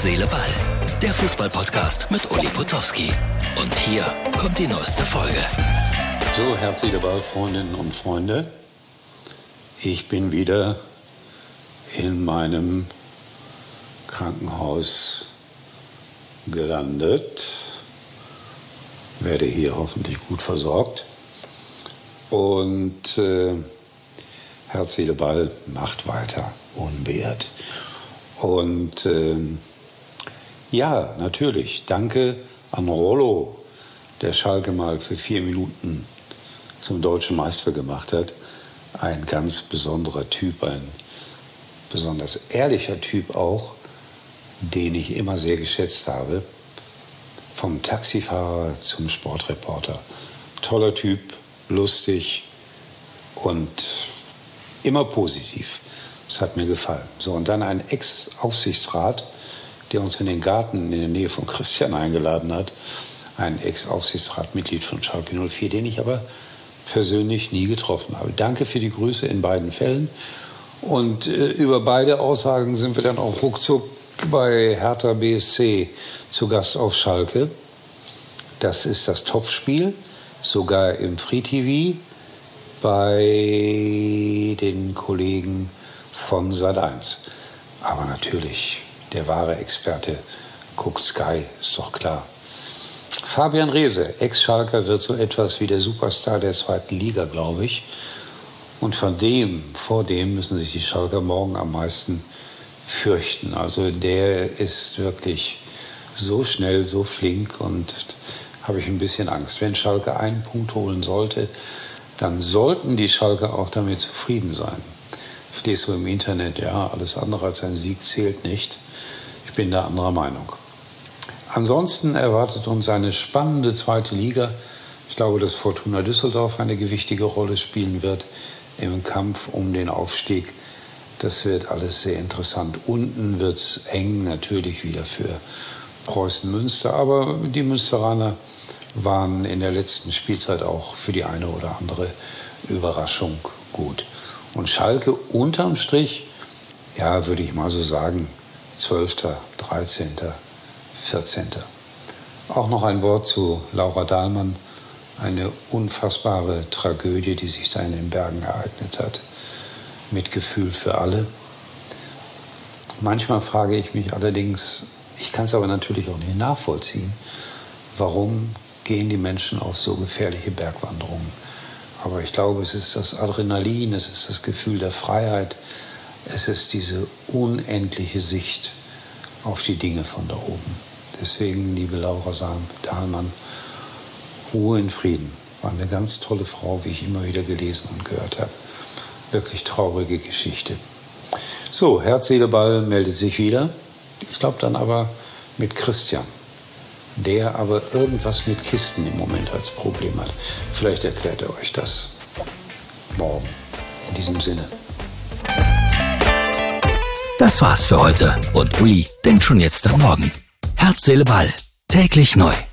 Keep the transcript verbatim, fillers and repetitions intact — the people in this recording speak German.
Seele, Ball. Der Fußball-Podcast mit Uli Potowski. Und hier kommt die neueste Folge. So, Herz, Seele, Ball, Freundinnen und Freunde. Ich bin wieder in meinem Krankenhaus gelandet. Werde hier hoffentlich gut versorgt. Und äh, Herz, Seele, Ball macht weiter, unbeirrt. Und äh, ja, natürlich, danke an Rollo, der Schalke mal für vier Minuten zum deutschen Meister gemacht hat. Ein ganz besonderer Typ, ein besonders ehrlicher Typ auch, den ich immer sehr geschätzt habe. Vom Taxifahrer zum Sportreporter. Toller Typ, lustig und immer positiv. Das hat mir gefallen. So, und dann ein Ex-Aufsichtsrat, der uns in den Garten in der Nähe von Christian eingeladen hat. Ein Ex-Aufsichtsratmitglied von Schalke null vier, den ich aber persönlich nie getroffen habe. Danke für die Grüße in beiden Fällen. Und äh, über beide Aussagen sind wir dann auch ruckzuck bei Hertha B S C zu Gast auf Schalke. Das ist das Topspiel, sogar im Free-T V bei den Kollegen von Sat eins. Aber natürlich, der wahre Experte guckt Sky, ist doch klar. Fabian Reese, Ex-Schalker, wird so etwas wie der Superstar der zweiten Liga, glaube ich. Und von dem, vor dem müssen sich die Schalker morgen am meisten fürchten. Also der ist wirklich so schnell, so flink und habe ich ein bisschen Angst. Wenn Schalke einen Punkt holen sollte, dann sollten die Schalker auch damit zufrieden sein. Ich lese so im Internet, ja, alles andere als ein Sieg zählt nicht. Ich bin da anderer Meinung. Ansonsten erwartet uns eine spannende zweite Liga. Ich glaube, dass Fortuna Düsseldorf eine gewichtige Rolle spielen wird im Kampf um den Aufstieg. Das wird alles sehr interessant. Unten wird es eng, natürlich wieder für Preußen Münster. Aber die Münsteraner waren in der letzten Spielzeit auch für die eine oder andere Überraschung gut. Und Schalke unterm Strich, ja, würde ich mal so sagen, zwölfter, dreizehnter, vierzehnter Auch noch ein Wort zu Laura Dahlmann. Eine unfassbare Tragödie, die sich da in den Bergen ereignet hat. Mitgefühl für alle. Manchmal frage ich mich allerdings, ich kann es aber natürlich auch nicht nachvollziehen, warum gehen die Menschen auf so gefährliche Bergwanderungen. Aber ich glaube, es ist das Adrenalin, es ist das Gefühl der Freiheit, es ist diese unendliche Sicht auf die Dinge von da oben. Deswegen, liebe Laura Dahlmann, Ruhe in Frieden. War eine ganz tolle Frau, wie ich immer wieder gelesen und gehört habe. Wirklich traurige Geschichte. So, Herz, Seele, Ball meldet sich wieder. Ich glaube dann aber mit Christian, der aber irgendwas mit Kisten im Moment als Problem hat. Vielleicht erklärt er euch das morgen. In diesem Sinne. Das war's für heute. Und Uli denkt schon jetzt am Morgen. Herz, Seele, Ball. Täglich neu.